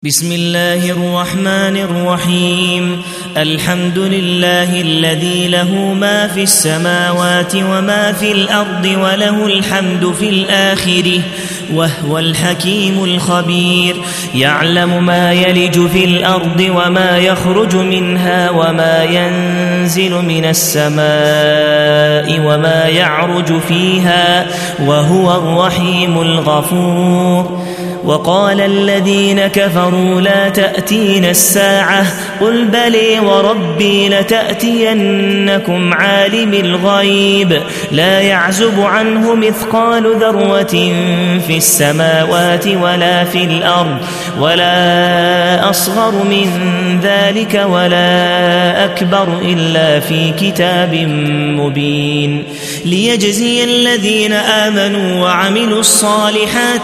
بسم الله الرحمن الرحيم. الحمد لله الذي له ما في السماوات وما في الأرض وله الحمد في الآخرة وهو الحكيم الخبير. يعلم ما يلج في الأرض وما يخرج منها وما ينزل من السماء وما يعرج فيها وهو الرحيم الغفور. وقال الذين كفروا لا تأتين الساعة قل بلي وربي لتأتينكم عالم الغيب لا يعزب عنه مثقال ذرة في السماوات ولا في الأرض ولا أصغر من ذلك ولا أكبر إلا في كتاب مبين ليجزي الذين آمنوا وعملوا الصالحات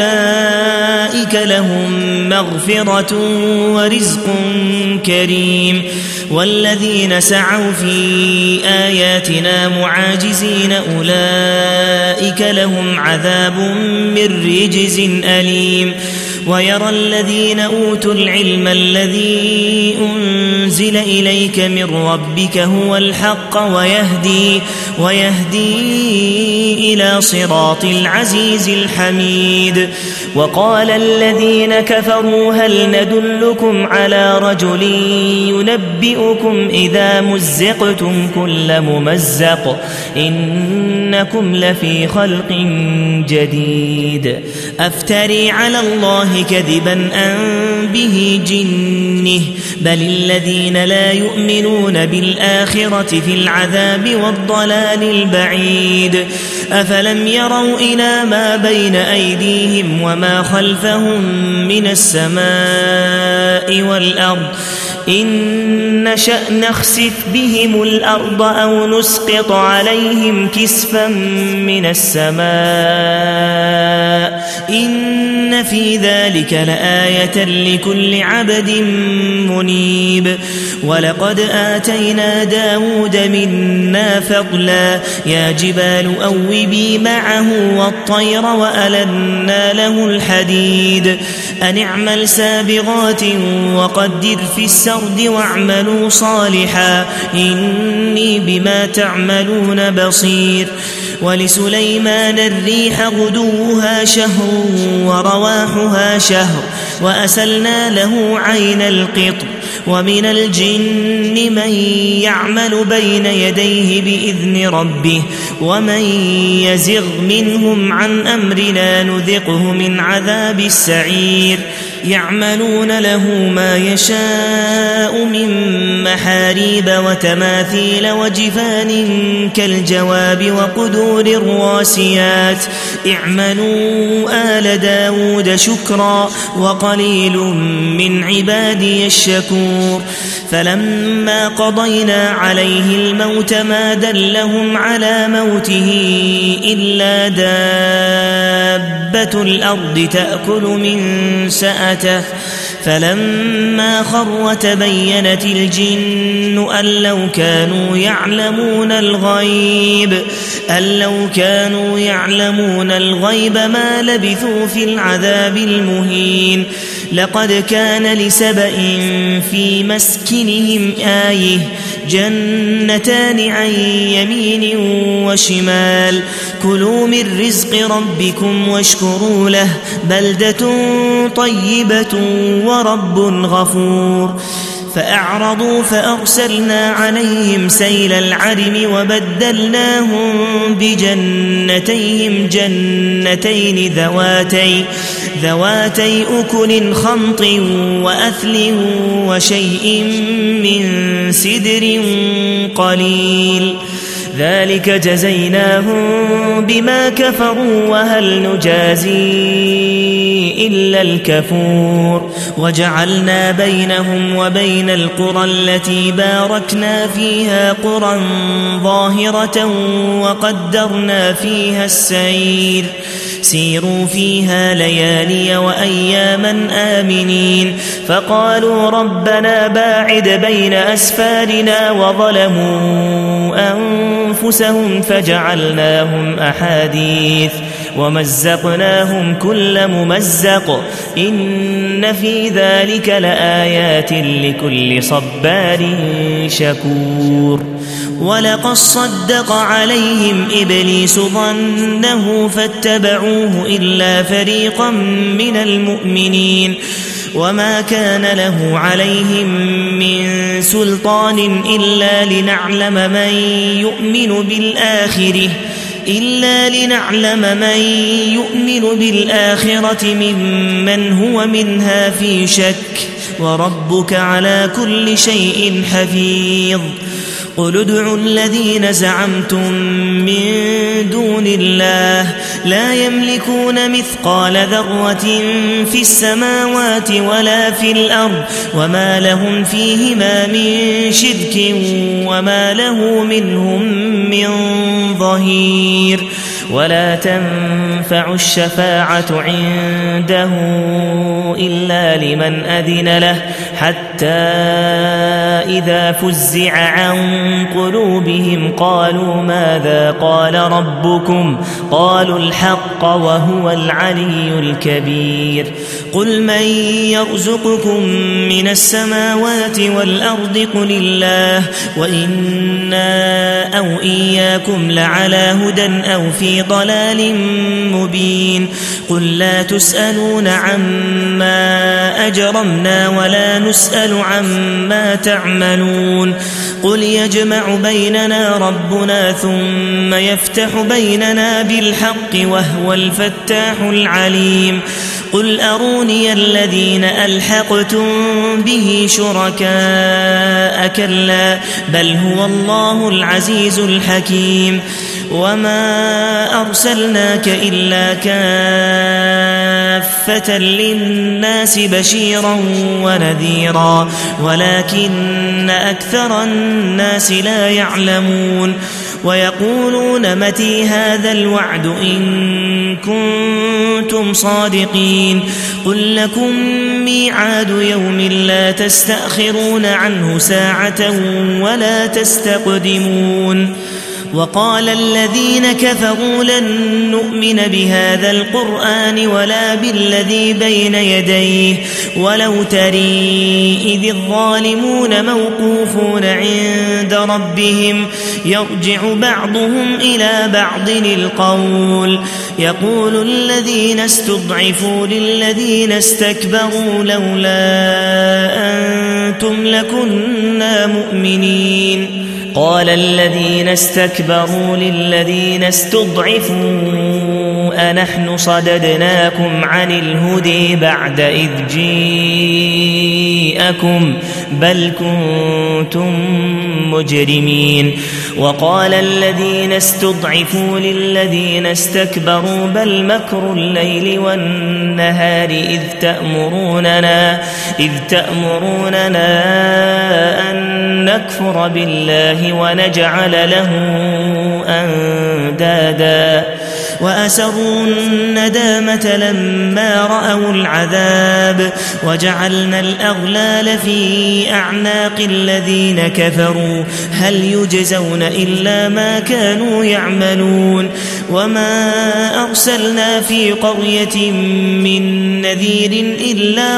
أولئك لهم مغفرة ورزق كريم. والذين سعوا في آياتنا معاجزين أولئك لهم عذاب من رجز أليم. ويرى الذين أوتوا العلم الذي أنزل إليك من ربك هو الحق ويهدي إلى صراط العزيز الحميد. وقال الذين كفروا هل ندلكم على رجل ينبئكم إذا مزقتم كل ممزق إنكم لفي خلق جديد أفتري على الله كذبا أم به جنه بل الذين لا يؤمنون بالآخرة في العذاب والضلال البعيد. أفلم يروا إلى ما بين أيديهم وما خلفهم من السماء والأرض إن نشأ نخسف بهم الأرض أو نسقط عليهم كسفا من السماء إن في ذلك لآية لكل عبد منيب. ولقد آتينا داود منا فضلا يا جبال أوبي معه والطير وألنا له الحديد أن اعمل سابغات وقدر في السرد واعملوا صالحا إني بما تعملون بصير. ولسليمان الريح غدوها شهر ورواحها شهر وأسلنا له عين القطر. ومن الجن من يعمل بين يديه بإذن ربه ومن يزغ منهم عن أمرنا نذقه من عذاب السعير. يعملون له ما يشاء من محاريب وتماثيل وجفان كالجواب وقدور الراسيات اعملوا آل داود شكرا وقليل من عبادي الشكور. فلما قضينا عليه الموت ما دلهم على موته إلا دابة الأرض تأكل من سأته فلما خر تبينت الجن أن لو كانوا يعلمون الغيب ما لبثوا في العذاب المهين. لقد كان لسبإ في مسكنهم آية جنتان عن يمين وشمال كلوا من رزق ربكم واشكروا له بلدة طيبة ورب غفور. فأعرضوا فأرسلنا عليهم سيل العرم وبدلناهم بجنتيهم جنتين ذواتي أكل خمط وأثل وشيء من سدر قليل ذلك جزيناهم بما كفروا وهل نجازي إلا الكفور. وجعلنا بينهم وبين القرى التي باركنا فيها قرى ظاهرة وقدرنا فيها السير سيروا فيها ليالي وأياما آمنين. فقالوا ربنا باعد بين أسفارنا وظلموا أنفسهم فجعلناهم أحاديث ومزقناهم كل ممزق إن في ذلك لآيات لكل صبار شكور ولقد صدق عليهم إبليس ظنه فاتبعوه إلا فريقا من المؤمنين وما كان له عليهم من سلطان إلا لنعلم من يؤمن بالآخرة ممن هو منها في شك وربك على كل شيء حفيظ قل ادعوا الذين زعمتم من دون الله لا يملكون مثقال ذرة في السماوات ولا في الأرض وما لهم فيهما من شرك وما له منهم من ظهير ولا تنفع الشفاعة عنده إلا لمن أذن له حتى إذا فزع عن قلوبهم قالوا ماذا قال ربكم قالوا الحق وهو العلي الكبير قل من يرزقكم من السماوات والأرض قل الله وإنا أو إياكم لعلى هدى أو في ضلال مبين قل لا تسألون عما أجرمنا ولا نسأل عما تعملون قل يجمع بيننا ربنا ثم يفتح بيننا بالحق وهو الفتاح العليم قل أروني الذين ألحقتم به شركاء كلا بل هو الله العزيز الحكيم وما أرسلناك إلا كافة للناس بشيرا ونذيرا ولكن أكثر الناس لا يعلمون ويقولون متى هذا الوعد إن كنتم صادقين قل لكم ميعاد يوم لا تستأخرون عنه ساعة ولا تستقدمون وقال الذين كفروا لن نؤمن بهذا القرآن ولا بالذي بين يديه ولو ترى إذ الظالمون موقوفون عند ربهم يرجع بعضهم إلى بعض القول يقول الذين استضعفوا للذين استكبروا لولا أنتم لكنا مؤمنين قال الذين استكبروا للذين استضعفوا أنحن صددناكم عن الهدى بعد إذ جاءكم بل كنتم مجرمين وقال الذين استضعفوا للذين استكبروا بل مكر الليل والنهار إذ تأمروننا أن نكفر بالله ونجعل له أندادا وأسروا الندامة لما رأوا العذاب وجعلنا الأغلال في أعناق الذين كفروا هل يجزون إلا ما كانوا يعملون وما أرسلنا في قرية من نذير إلا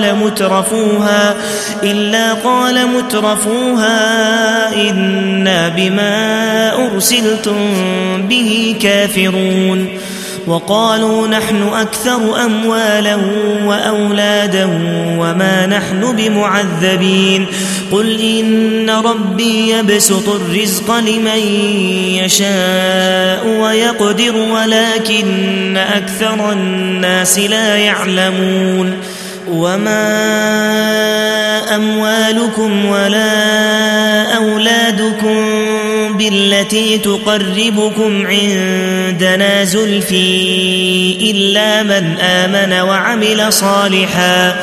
قال مترفوها إنا بما أرسلتم به كافرون وقالوا نحن أكثر أموالا وأولادا وما نحن بمعذبين قل إن ربي يبسط الرزق لمن يشاء ويقدر ولكن أكثر الناس لا يعلمون وما أموالكم ولا أولادكم بالتي تقربكم عندنا زلفي إلا من آمن وعمل صالحا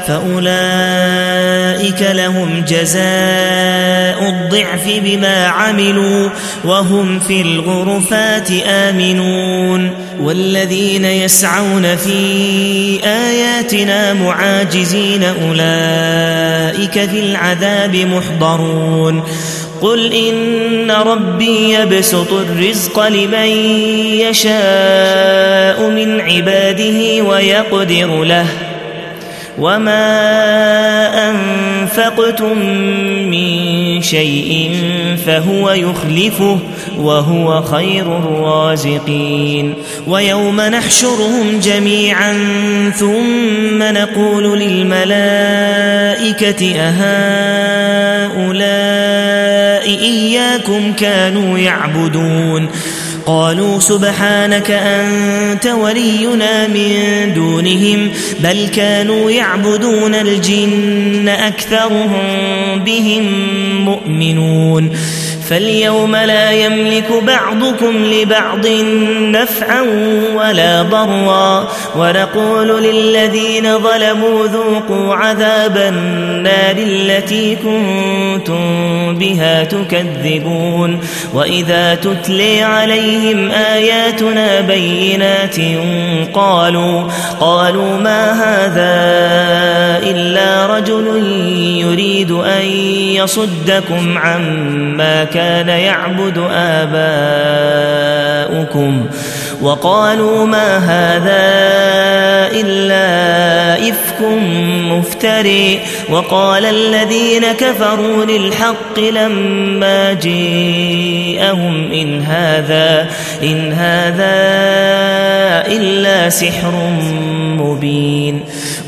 فأولئك لهم جزاء الضعف بما عملوا وهم في الغرفات آمنون والذين يسعون في آياتنا معاجزين أولئك في العذاب محضرون قل إن ربي يبسط الرزق لمن يشاء من عباده ويقدر له وما أنفقتم من شيء فهو يخلفه وهو خير الرازقين ويوم نحشرهم جميعا ثم نقول للملائكة أهؤلاء إياكم كانوا يعبدون قالوا سبحانك أنت ولينا من دونهم بل كانوا يعبدون الجن أكثرهم بهم مؤمنون فاليوم لا يملك بعضكم لبعض نفعا ولا ضرا ونقول للذين ظلموا ذوقوا عذاب النار التي كنتم بها تكذبون وإذا تتلي عليهم آياتنا بينات قالوا ما هذا إلا رجل يريد أن يصدكم عما كان يعبد آباؤكم وقالوا ما هذا إلا إفك مفتري وقال الذين كفروا للحق لما جاءهم إن هذا إلا سحر مبين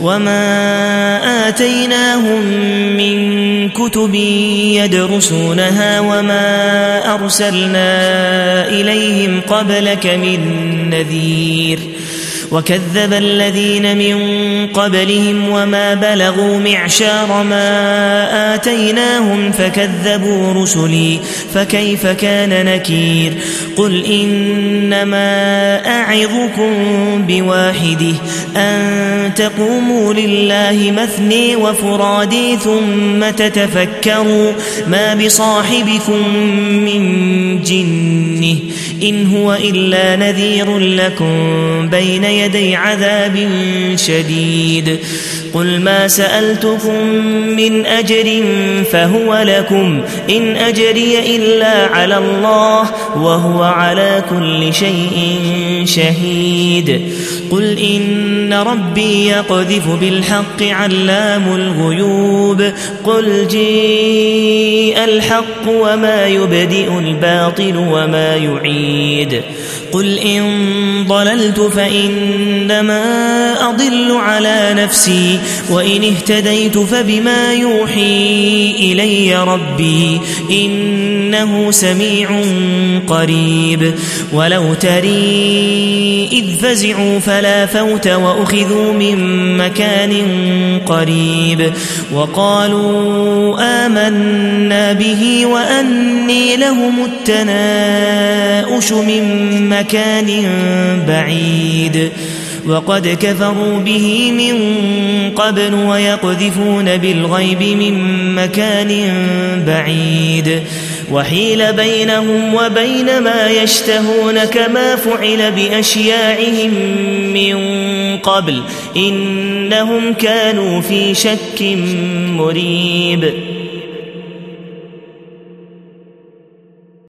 وما آتيناهم من كتب يدرسونها وما أرسلنا إليهم قبلك من نذير وكذب الذين من قبلهم وما بلغوا معشار ما آتيناهم فكذبوا رسلي فكيف كان نكير قل إنما أعظكم بواحده أن تقوموا لله مثني وفرادي ثم تتفكروا ما بصاحبكم من جنه إن هو إلا نذير لكم بين يدي عذاب شديد قل ما سألتكم من أجر فهو لكم إن أجري إلا على الله وهو على كل شيء شهيد قل إن ربي يقذف بالحق علام الغيوب قل جاء الحق وما يبدئ الباطل وما يعيد قل إن ضللت فإنما أضل على نفسي وإن اهتديت فبما يوحي إلي ربي إنه سميع قريب ولو تري إذ فزعوا فلا فوت وأخذوا من مكان قريب وقالوا آمنا به وأني لهم التناؤش من مكان بعيد وقد كفروا به من قبل ويقذفون بالغيب من مكان بعيد وحيل بينهم وبين ما يشتهون كما فعل بأشياعهم من قبل إنهم كانوا في شك مريب